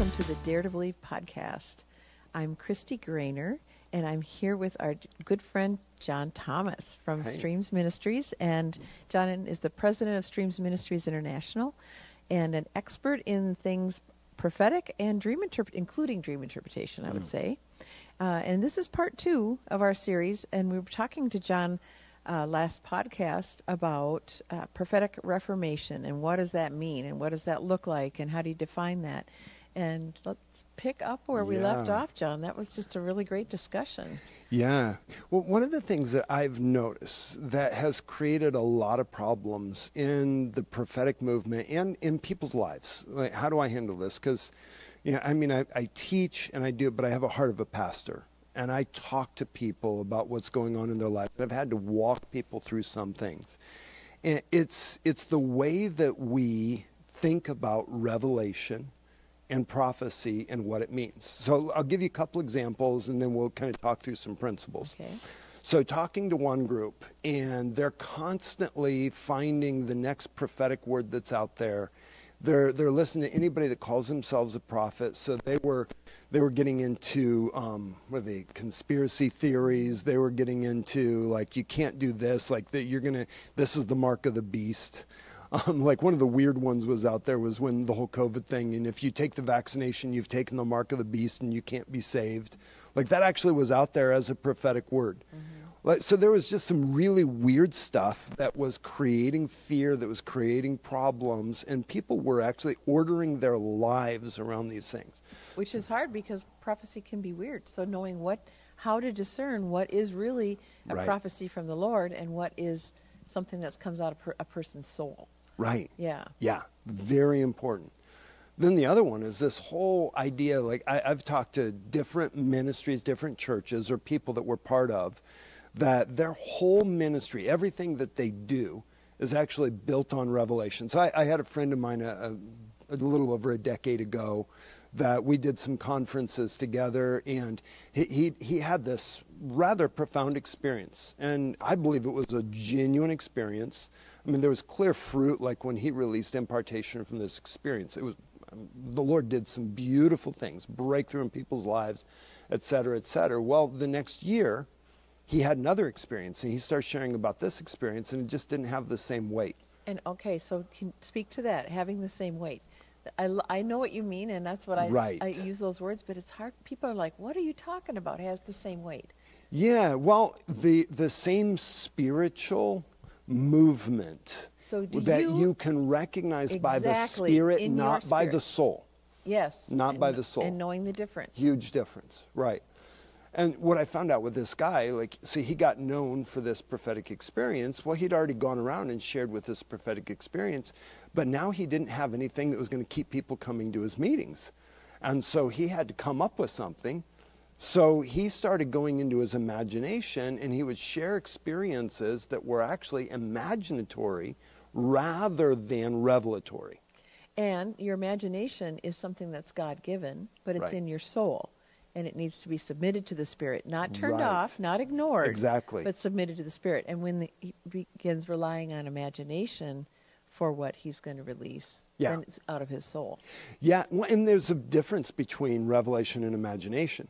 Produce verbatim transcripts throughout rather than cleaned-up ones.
welcome to the Dare to Believe podcast. I'm Christy Grainer, and I'm here with our good friend John Thomas from Hi. Streams Ministries. And John is the president of Streams Ministries International and an expert in things prophetic and dream interpret, including dream interpretation, I would Mm. say. Uh, and this is part two of our series, and we were talking to John uh, last podcast about uh, prophetic reformation and what does that mean and what does that look like and how do you define that. And let's pick up where we left Yeah. off, John. That was just a really great discussion. Yeah. Well, one of the things that I've noticed that has created a lot of problems in the prophetic movement and in people's lives. Like, how do I handle this? Because, you know, I mean, I, I teach and I do, but I have a heart of a pastor. And I talk to people about what's going on in their lives. I've had to walk people through some things. And it's it's the way that we think about revelation and prophecy and what it means. So I'll give you a couple examples and then we'll kind of talk through some principles. Okay. So talking to one group, and they're constantly finding the next prophetic word that's out there. They're they're listening to anybody that calls themselves a prophet. So they were they were getting into um, what are they conspiracy theories. They were getting into like you can't do this, like that you're gonna this is the mark of the beast. Um, like one of the weird ones was out there was when the whole COVID thing, and if you take the vaccination, you've taken the mark of the beast and you can't be saved. Like that actually was out there as a prophetic word. Mm-hmm. Like, so there was just some really weird stuff that was creating fear, that was creating problems, and people were actually ordering their lives around these things. Which is hard because prophecy can be weird. So knowing what, how to discern what is really a Right. prophecy from the Lord and what is something that comes out of per, a person's soul. Right. Yeah. Yeah. Very important. Then the other one is this whole idea, like I, I've talked to different ministries, different churches or people that we're part of, that their whole ministry, everything that they do is actually built on revelation. So I, I had a friend of mine a, a, a little over a decade ago that we did some conferences together, and he, he he had this rather profound experience. And I believe it was a genuine experience. I mean, there was clear fruit, like when he released impartation from this experience. It was um, the Lord did some beautiful things, breakthrough in people's lives, et cetera, et cetera. Well, the next year, he had another experience, and he started sharing about this experience, and it just didn't have the same weight. And okay, so can speak to that, having the same weight. I, l- I know what you mean, and that's what I, s- Right. I use those words, but it's hard. People are like, what are you talking about? It has the same weight. Yeah, well, the the same spiritual movement So do that you- you can recognize by the Exactly, spirit, in your not by spirit. the soul. Yes. Not and, by the soul. And knowing the difference. Huge difference, right. And what I found out with this guy, like, see, he got known for this prophetic experience. Well, he'd already gone around and shared with this prophetic experience, but now he didn't have anything that was going to keep people coming to his meetings. And so he had to come up with something. So he started going into his imagination, and he would share experiences that were actually imaginatory rather than revelatory. And your imagination is something that's God-given, but it's Right. in your soul. And it needs to be submitted to the Spirit, not turned Right. off, not ignored. Exactly. But submitted to the Spirit. And when the, he begins relying on imagination for what he's going to release, Yeah. then it's out of his soul. Yeah, well, and there's a difference between revelation and imagination.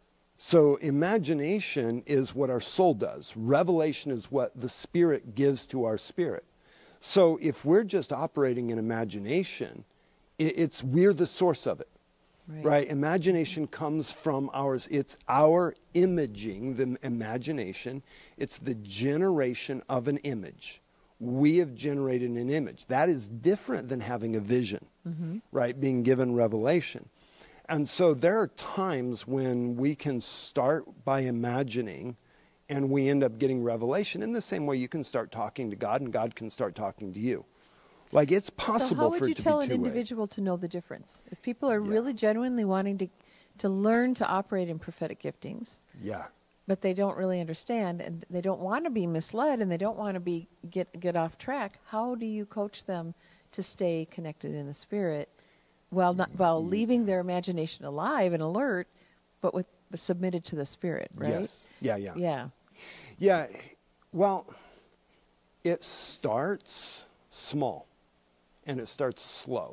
So imagination is what our soul does. Revelation is what the Spirit gives to our spirit. So if we're just operating in imagination, it, it's we're the source of it. Right. Right? Imagination comes from ours. It's our imaging, the imagination. It's the generation of an image. We have generated an image. That is different than having a vision, mm-hmm. right? Being given revelation. And so there are times when we can start by imagining and we end up getting revelation. In the same way you can start talking to God and God can start talking to you. Like, it's possible So how would for you it to tell be an two-way. individual to know the difference? If people are Yeah. really genuinely wanting to, to learn to operate in prophetic giftings, Yeah. but they don't really understand and they don't want to be misled and they don't want to be get get off track, how do you coach them to stay connected in the Spirit while not, while leaving their imagination alive and alert, but with but submitted to the Spirit, right? Yes. Yeah, yeah. Yeah. Yeah. Well, it starts small and it starts slow.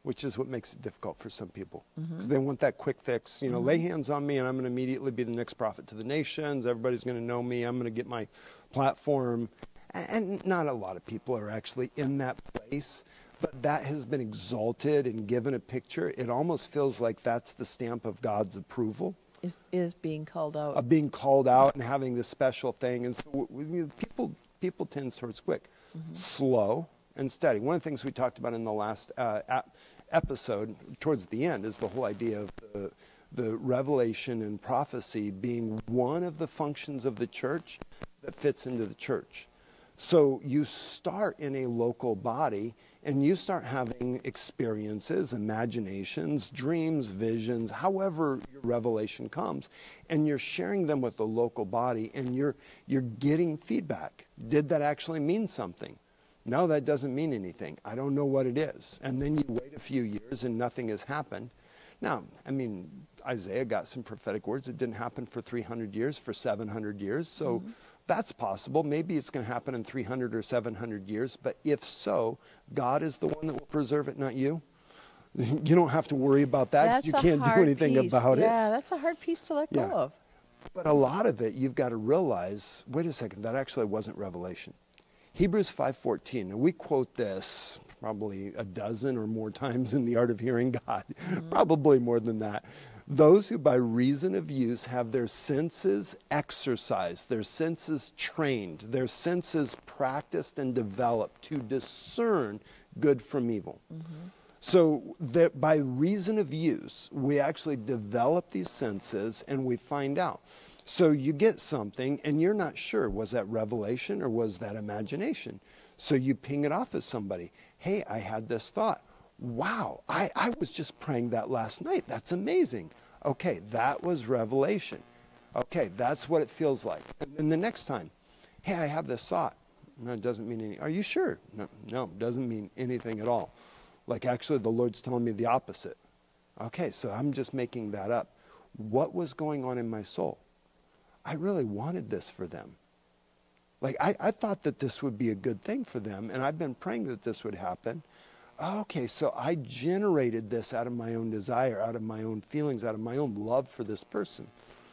which is what makes it difficult for some people. Because Mm-hmm. they want that quick fix. You know, lay hands on me and I'm going to immediately be the next prophet to the nations. Everybody's going to know me. I'm going to get my platform. And, and not a lot of people are actually in that place. But that has been exalted and given a picture. It almost feels like that's the stamp of God's approval. Is is being called out. Of being called out and having this special thing. And so w- w- people people tend towards quick, Mm-hmm. slow, and steady. One of the things we talked about in the last uh, ap- episode, towards the end, is the whole idea of the, the revelation and prophecy being one of the functions of the church that fits into the church. So you start in a local body and you start having experiences, imaginations, dreams, visions, however your revelation comes, and you're sharing them with the local body and you're you're getting feedback. Did that actually mean something? No, that doesn't mean anything. I don't know what it is. And then you wait a few years and nothing has happened. Now, I mean, Isaiah got some prophetic words. It didn't happen for three hundred years, for seven hundred years. So mm-hmm. that's possible. Maybe it's going to happen in three hundred or seven hundred years. But if so, God is the one that will preserve it, not you. You don't have to worry about that. That's You a can't do hard anything piece. about it. Yeah, that's a hard piece to let Yeah. go of. But a lot of it, you've got to realize, wait a second, that actually wasn't revelation. Hebrews five fourteen, and we quote this probably a dozen or more times in The Art of Hearing God, mm-hmm. probably more than that. Those who by reason of use have their senses exercised, their senses trained, their senses practiced and developed to discern good from evil. Mm-hmm. So that by reason of use, we actually develop these senses and we find out. So you get something and you're not sure, was that revelation or was that imagination? So you ping it off at somebody. Hey, I had this thought. Wow, I, I was just praying that last night. That's amazing. Okay, that was revelation. Okay, that's what it feels like. And then the next time, hey, I have this thought. No, it doesn't mean anything. Are you sure? No, no, it doesn't mean anything at all. Like actually the Lord's telling me the opposite. Okay, so I'm just making that up. What was going on in my soul? I really wanted this for them. Like, I, I thought that this would be a good thing for them, and I've been praying that this would happen. Okay, so I generated this out of my own desire, out of my own feelings, out of my own love for this person.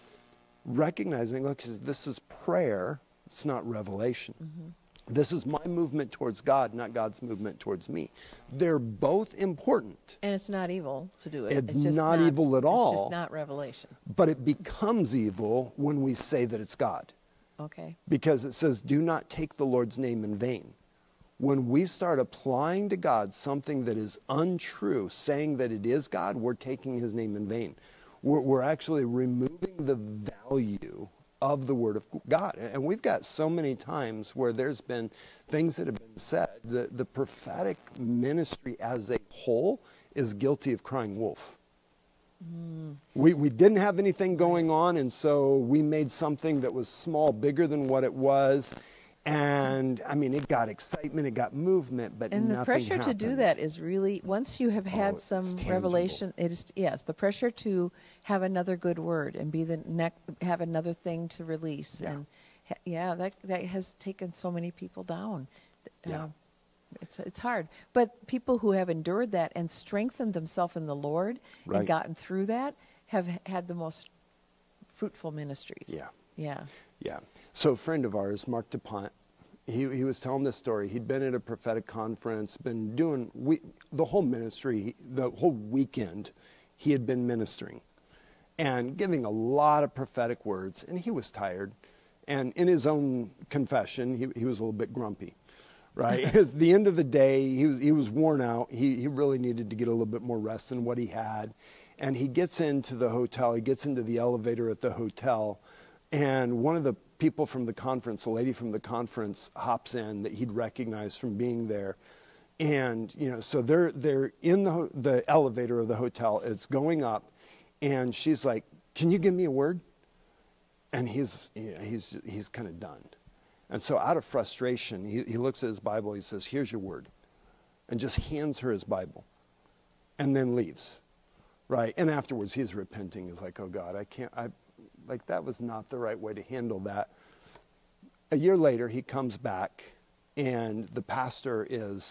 Recognizing, look, this is prayer, it's not revelation. Mm-hmm. This is my movement towards God, not God's movement towards me. They're both important. And it's not evil to do it. It's, it's just not, not evil at all. It's just not revelation. But it becomes evil when we say that it's God. Okay. Because it says, do not take the Lord's name in vain. When we start applying to God something that is untrue, saying that it is God, we're taking his name in vain. We're, we're actually removing the value of the word of God. And we've got so many times where there's been things that have been said. The, the prophetic ministry as a whole is guilty of crying wolf. Mm. We, we didn't have anything going on, and so we made something that was small, bigger than what it was. And, I mean, it got excitement, it got movement, but and nothing the pressure happened. to do that is really, once you have had Oh, some it's tangible. revelation, it is, yes, the pressure to have another good word and be the neck, have another thing to release. Yeah. And ha- yeah, that, that has taken so many people down. Yeah. Uh, it's, it's hard. But people who have endured that and strengthened themselves in the Lord Right. and gotten through that have had the most fruitful ministries. Yeah. Yeah. Yeah. So a friend of ours, Mark DuPont, he, he was telling this story. He'd been at a prophetic conference, been doing we, the whole ministry, the whole weekend, he had been ministering and giving a lot of prophetic words, and he was tired. And in his own confession, he, he was a little bit grumpy, right? At the end of the day, he was, he was worn out. He, he really needed to get a little bit more rest than what he had. And he gets into the hotel, he gets into the elevator at the hotel, and one of the people from the conference, a lady from the conference, hops in that he'd recognized from being there. And, you know, so they're, they're in the, the elevator of the hotel. It's going up. And she's like, can you give me a word? And he's, you know, he's, he's kind of done. And so out of frustration, he, he looks at his Bible. He says, here's your word. And just hands her his Bible. And then leaves. Right? And afterwards, he's repenting. He's like, oh, God, I can't, I, like, that was not the right way to handle that. A year later, he comes back, and the pastor is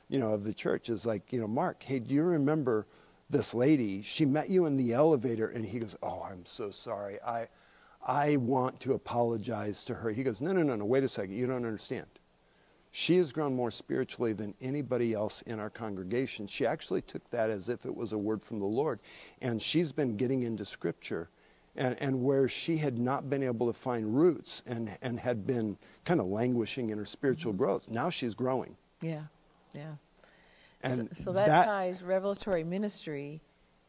you know, of the church is like, you know, Mark, hey, do you remember this lady? She met you in the elevator, and he goes, oh, I'm so sorry. I, I want to apologize to her. He goes, no, no, no, no, wait a second. You don't understand. She has grown more spiritually than anybody else in our congregation. She actually took that as if it was a word from the Lord. And she's been getting into Scripture. And, and where she had not been able to find roots and, and had been kind of languishing in her spiritual growth, now she's growing. Yeah, yeah. And so, so that, that ties revelatory ministry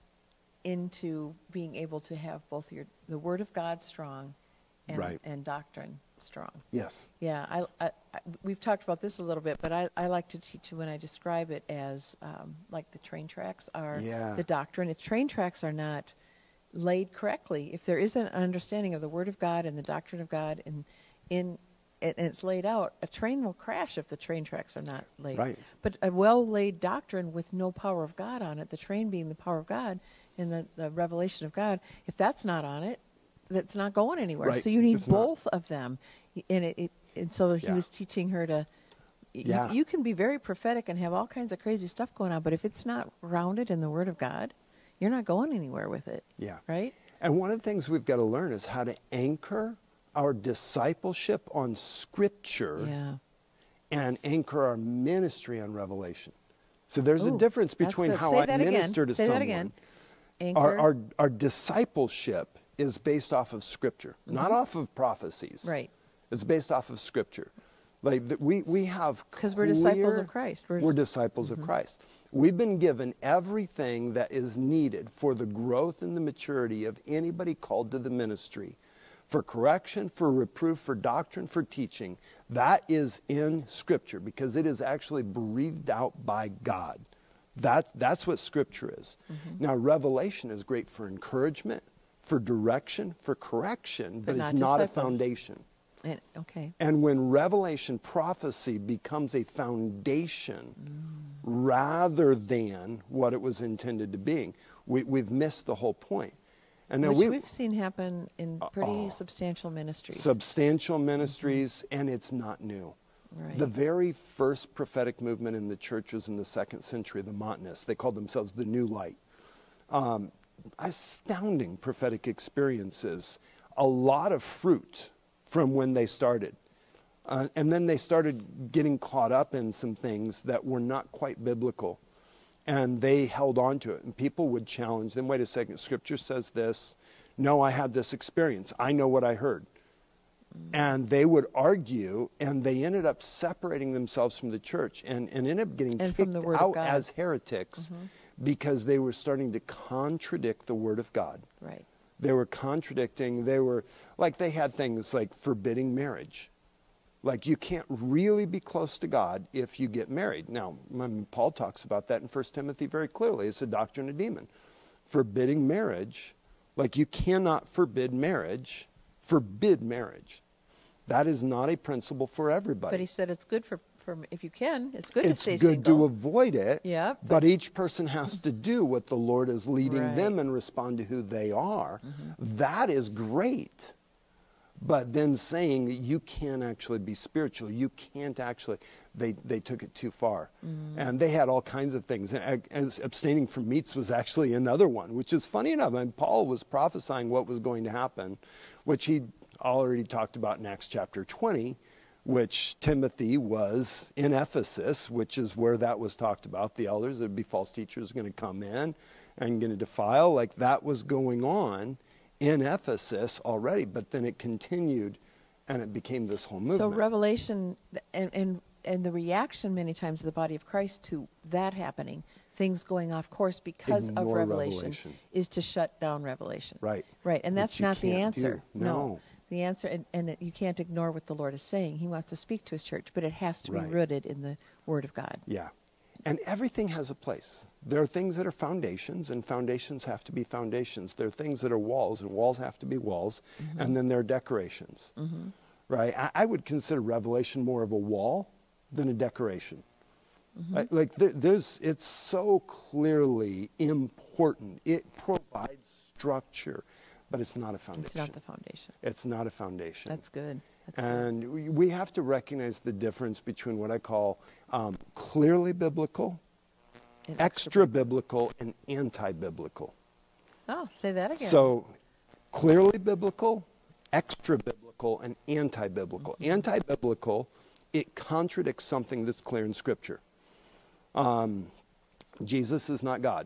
into being able to have both your the Word of God strong and, Right. and doctrine strong. Yes. Yeah, I, I, I, we've talked about this a little bit, but I, I like to teach you when I describe it as um, like the train tracks are Yeah. the doctrine. If train tracks are not laid correctly, if there isn't an understanding of the Word of God and the doctrine of God and in and it's laid out, a train will crash if the train tracks are not laid. Right. But a well-laid doctrine with no power of God on it, the train being the power of God and the, the revelation of God, if that's not on it, that's not going anywhere. Right. So you need It's not. both of them. And it, it and so he Yeah. was teaching her to y- Yeah. you, you can be very prophetic and have all kinds of crazy stuff going on, but if it's not rounded in the Word of God, you're not going anywhere with it. Yeah. Right? And one of the things we've got to learn is how to anchor our discipleship on Scripture Yeah. and anchor our ministry on revelation. So there's a Ooh, difference that's between good. how Say I that again. minister to Say that someone. again. Our, Anchor. our, our discipleship is based off of Scripture, not off of prophecies. Right. It's based off of Scripture. Like the, we, we have 'Cause we're disciples clear- of Christ. We're, We're- disciples of Christ. We've been given everything that is needed for the growth and the maturity of anybody called to the ministry. For correction, for reproof, for doctrine, for teaching. That is in Scripture because it is actually breathed out by God. That, that's what Scripture is. Mm-hmm. Now, revelation is great for encouragement, for direction, for correction, but, But it's not not a discipline. foundation. And, okay. And when revelation prophecy becomes a foundation rather than what it was intended to be, we, we've missed the whole point. And then Which we, we've seen happen in pretty oh. substantial ministries. substantial ministries, and it's not new. Right. The very first prophetic movement in the church was in the second century, the Montanists. They called themselves the New Light. Um, astounding prophetic experiences, a lot of fruit from when they started. Uh, and then they started getting caught up in some things that were not quite biblical. And they held on to it. And people would challenge them. Wait a second, Scripture says this. No, I had this experience. I know what I heard. And they would argue, and they ended up separating themselves from the church and, and ended up getting And from kicked the Word of out God. as heretics because they were starting to contradict the Word of God. Right. They were contradicting, they were, like they had things like forbidding marriage. Like you can't really be close to God if you get married. Now, I mean, Paul talks about that in First Timothy very clearly. It's a doctrine of demon. Forbidding marriage, like you cannot forbid marriage, forbid marriage. That is not a principle for everybody. But he said it's good for, for if you can, it's good It's to stay good single. to avoid it, Yeah, but, but- each person has to do what the Lord is leading Right. them and respond to who they are. That is great. But then saying that you can't actually be spiritual, you can't actually, they, they took it too far. And they had all kinds of things. And, and abstaining from meats was actually another one, which is funny enough. I mean, Paul was prophesying what was going to happen, which he already talked about in Acts chapter twenty, which Timothy was in Ephesus, which is where that was talked about. The elders, there'd be false teachers going to come in and going to defile. Like that was going on in Ephesus already, but then it continued and it became this whole movement. So revelation and, and and the reaction many times of the body of Christ to that happening, things going off course because of Ignore revelation, revelation. is to shut down revelation. Right. Right. And Which that's you not the can't answer. do. No. The answer, and, and it, you can't ignore what the Lord is saying. He wants to speak to his church, but it has to Right. be rooted in the Word of God. Yeah. And everything has a place. There are things that are foundations, and foundations have to be foundations. There are things that are walls, and walls have to be walls. And then there are decorations. Right? I, I would consider Revelation more of a wall than a decoration. Like, like there, there's, it's so clearly important. It provides structure, but it's not a foundation. It's not the foundation. It's not a foundation. That's good. That's good. And we- we have to recognize the difference between what I call um, clearly biblical, And extra biblical, and anti-biblical. Oh, say that again. So clearly biblical, extra biblical, and anti-biblical. Mm-hmm. Anti-biblical, it contradicts something that's clear in Scripture. Um, Jesus is not God.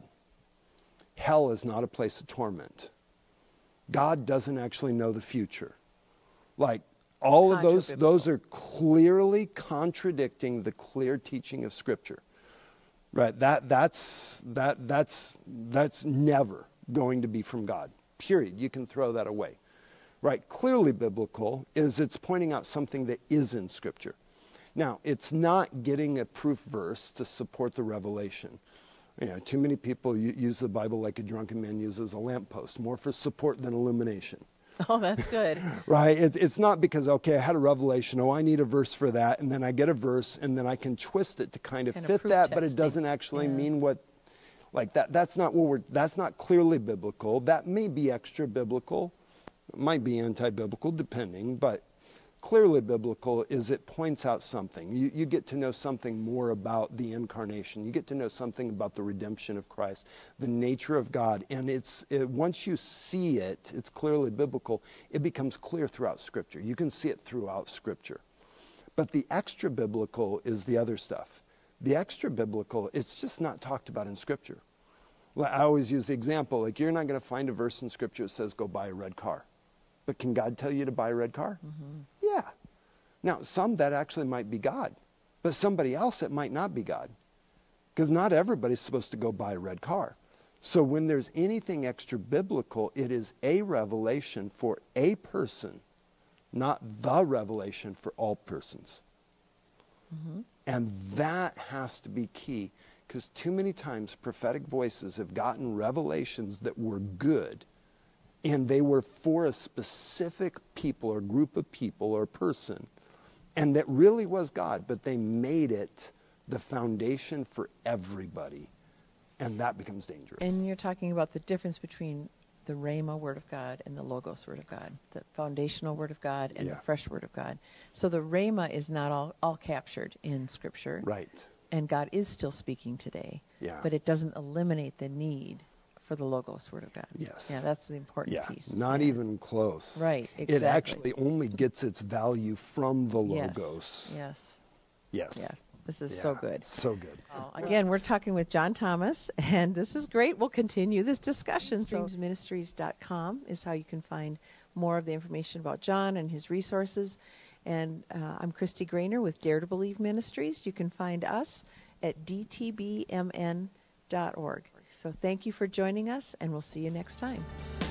Hell is not a place of torment. God doesn't actually know the future. Like all of those, Contra-biblical. those are clearly contradicting the clear teaching of Scripture. Right? That that's that that's that's never going to be from God. Period. You can throw that away. Right? Clearly biblical is it's pointing out something that is in Scripture. Now, it's not getting a proof verse to support the revelation. You know, too many people u- use the Bible like a drunken man uses a lamppost, more for support than illumination. Oh, that's good. Right? It's, it's not because, okay, I had a revelation, oh, I need a verse for that, and then I get a verse, and then I can twist it to kind of Kind of fit proof that, but it texting. doesn't actually Yeah. mean what, like that. That's not what we're, that's not clearly biblical. That may be extra biblical, it might be anti-biblical, depending, but clearly biblical is it points out something. You, you get to know something more about the incarnation. You get to know something about the redemption of Christ, the nature of God. And it's it, once you see it, it's clearly biblical, it becomes clear throughout Scripture. You can see it throughout Scripture. But the extra biblical is the other stuff. The extra biblical, it's just not talked about in Scripture. Well, I always use the example, like you're not going to find a verse in Scripture that says go buy a red car. But can God tell you to buy a red car? Mm-hmm. Yeah. Now, some that actually might be God, but somebody else it might not be God. Because not everybody's supposed to go buy a red car. So when there's anything extra biblical, it is a revelation for a person, not the revelation for all persons. Mm-hmm. And that has to be key, because too many times prophetic voices have gotten revelations that were good, and they were for a specific people or group of people or person, and that really was God, but they made it the foundation for everybody, and that becomes dangerous. And you're talking about the difference between the Rhema Word of God and the Logos Word of God, the foundational Word of God and Yeah. the fresh Word of God. So the Rhema is not all, all captured in Scripture. Right. And God is still speaking today. Yeah. But it doesn't eliminate the need for the Logos Word of God. Yes. Yeah, that's the important Yeah, piece. not Yeah. even close. Right, It exactly. actually only gets its value from the Yes, Logos. Yes. Yes. Yeah. This is so Yeah, good. So good. Oh, again, we're talking with John Thomas, and this is great. We'll continue this discussion. streams ministries dot com is how you can find more of the information about John and his resources. And uh, I'm Christy Grainer with Dare to Believe Ministries. You can find us at d t b m n dot org. So thank you for joining us, and we'll see you next time.